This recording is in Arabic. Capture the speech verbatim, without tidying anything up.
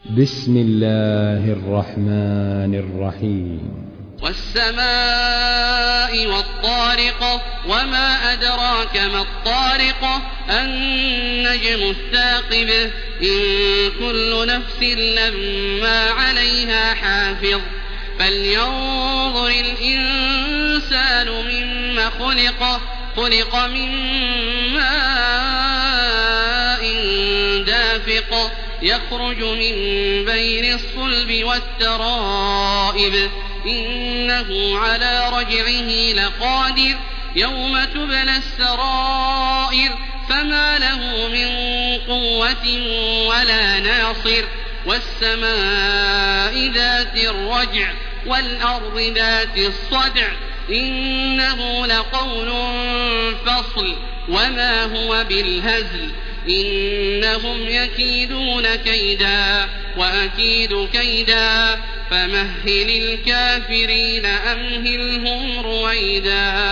بسم الله الرحمن الرحيم والسماء والطارق وما أدراك ما الطارق النجم الثاقب إن كل نفس لما عليها حافظ فلينظر الإنسان مما خلق خلق من ماء دافق يخرج من بين الصلب والترائب إنه على رجعه لقادر يوم تبلى السرائر فما له من قوة ولا ناصر والسماء ذات الرجع والأرض ذات الصدع إنه لقول فصل وما هو بالهزل إنهم يكيدون كيدا وأكيد كيدا فمهل الكافرين أمهلهم رويدا.